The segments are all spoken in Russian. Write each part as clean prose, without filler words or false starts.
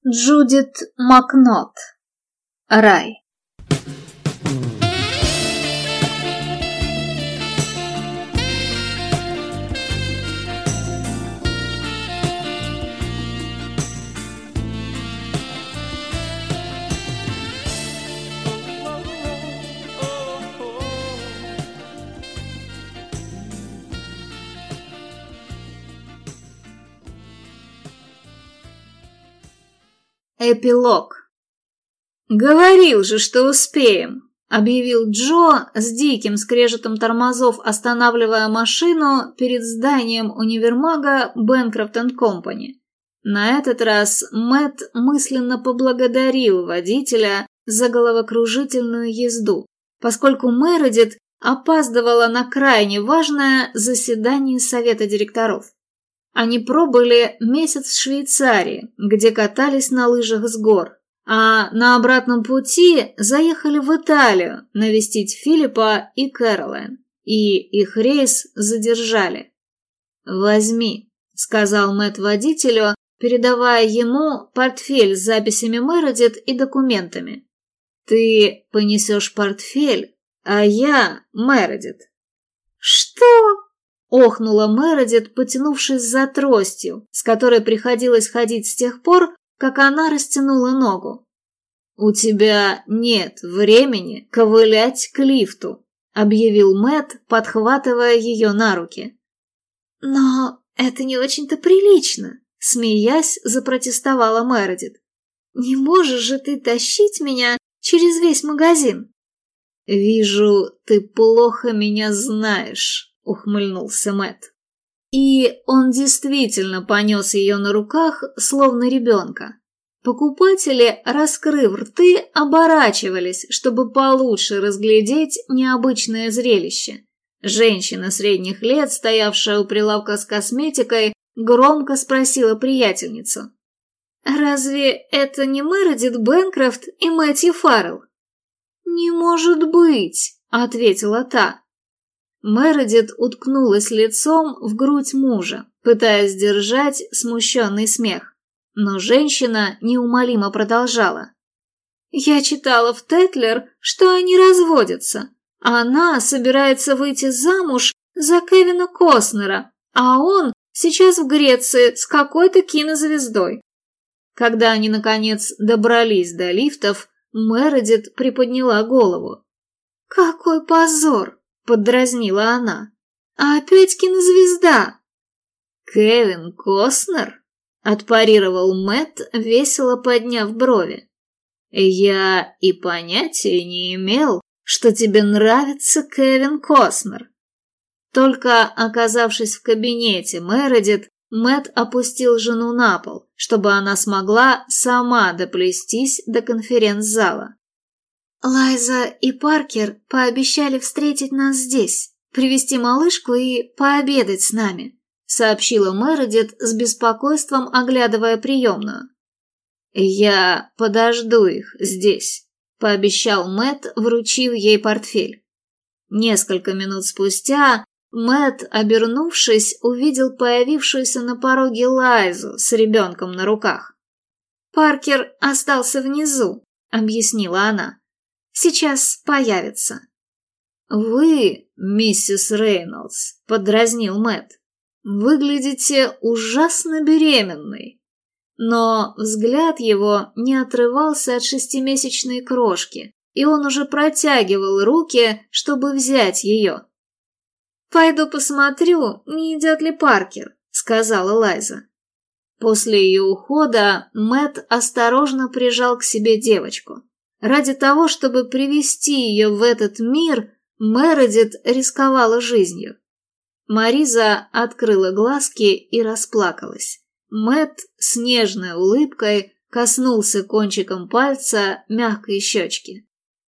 Джудит Макнот. Рай. Эпилог. «Говорил же, что успеем», — объявил Джо с диким скрежетом тормозов, останавливая машину перед зданием универмага Бэнкрофт энд Компани. На этот раз Мэтт мысленно поблагодарил водителя за головокружительную езду, поскольку Мередит опаздывала на крайне важное заседание совета директоров. Они пробыли месяц в Швейцарии, где катались на лыжах с гор, а на обратном пути заехали в Италию навестить Филиппа и Кэролайн, и их рейс задержали. «Возьми», — сказал Мэтт водителю, передавая ему портфель с записями Мередит и документами. «Ты понесешь портфель, а я Мередит». «Что?» — охнула Мередит, потянувшись за тростью, с которой приходилось ходить с тех пор, как она растянула ногу. «У тебя нет времени ковылять к лифту», — объявил Мэтт, подхватывая ее на руки. «Но это не очень-то прилично», — смеясь, запротестовала Мередит. «Не можешь же ты тащить меня через весь магазин?» «Вижу, ты плохо меня знаешь», — ухмыльнулся Мэтт. И он действительно понес ее на руках, словно ребенка. Покупатели, раскрыв рты, оборачивались, чтобы получше разглядеть необычное зрелище. Женщина средних лет, стоявшая у прилавка с косметикой, громко спросила приятельницу: «Разве это не Мередит Бэнкрофт и Мэтью Фаррелл?» «Не может быть», — ответила та. Мередит уткнулась лицом в грудь мужа, пытаясь сдержать смущенный смех. Но женщина неумолимо продолжала. «Я читала в Тетлер, что они разводятся. Она собирается выйти замуж за Кевина Костнера, а он сейчас в Греции с какой-то кинозвездой». Когда они, наконец, добрались до лифтов, Мередит приподняла голову. «Какой позор!» — поддразнила она. «А опять кинозвезда!» «Кевин Костнер?» — отпарировал Мэтт, весело подняв брови. «Я и понятия не имел, что тебе нравится Кевин Костнер». Только оказавшись в кабинете Мередит, Мэтт опустил жену на пол, чтобы она смогла сама доплестись до конференц-зала. «Лайза и Паркер пообещали встретить нас здесь, привезти малышку и пообедать с нами», сообщила Мередит с беспокойством, оглядывая приемную. «Я подожду их здесь», пообещал Мэтт, вручив ей портфель. Несколько минут спустя Мэтт, обернувшись, увидел появившуюся на пороге Лайзу с ребенком на руках. «Паркер остался внизу», — объяснила она. «Сейчас появится». «Вы, миссис Рейнольдс», — подразнил Мэтт, — «выглядите ужасно беременной». Но взгляд его не отрывался от шестимесячной крошки, и он уже протягивал руки, чтобы взять ее. «Пойду посмотрю, не идет ли Паркер», — сказала Лайза. После ее ухода Мэтт осторожно прижал к себе девочку. Ради того, чтобы привести ее в этот мир, Мередит рисковала жизнью. Мариза открыла глазки и расплакалась. Мэтт с нежной улыбкой коснулся кончиком пальца мягкой щечки.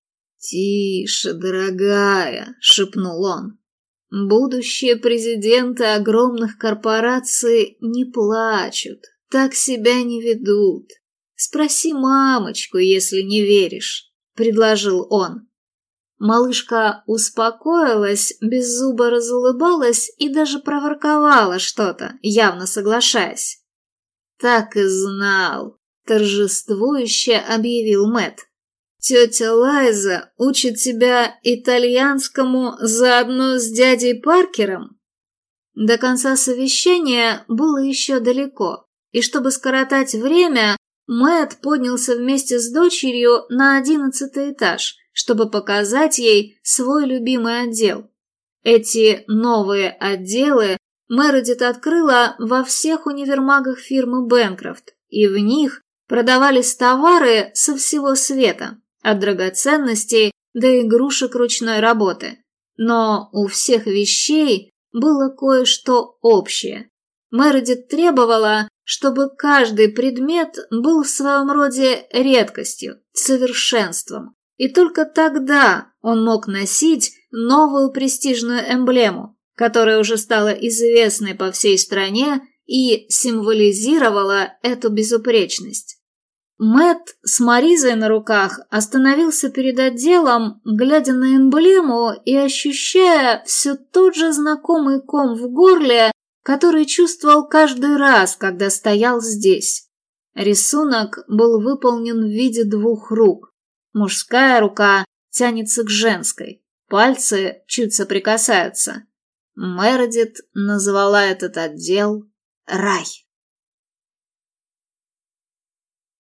«Тише, дорогая», — шепнул он. «Будущие президенты огромных корпораций не плачут, так себя не ведут. Спроси мамочку, если не веришь», — предложил он. Малышка успокоилась, беззубо разулыбалась и даже проворковала что-то, явно соглашаясь. «Так и знал», — торжествующе объявил Мэтт. «Тетя Лайза учит тебя итальянскому заодно с дядей Паркером?» До конца совещания было еще далеко, и чтобы скоротать время, Мэтт поднялся вместе с дочерью на 11-й этаж, чтобы показать ей свой любимый отдел. Эти новые отделы Мередит открыла во всех универмагах фирмы Бэнкрофт, и в них продавались товары со всего света, от драгоценностей до игрушек ручной работы. Но у всех вещей было кое-что общее. Мередит требовала, чтобы каждый предмет был в своем роде редкостью, совершенством, и только тогда он мог носить новую престижную эмблему, которая уже стала известной по всей стране и символизировала эту безупречность. Мэтт с Маризой на руках остановился перед отделом, глядя на эмблему и ощущая все тот же знакомый ком в горле, который чувствовал каждый раз, когда стоял здесь. Рисунок был выполнен в виде двух рук. Мужская рука тянется к женской, пальцы чуть соприкасаются. Мередит назвала этот отдел «Рай».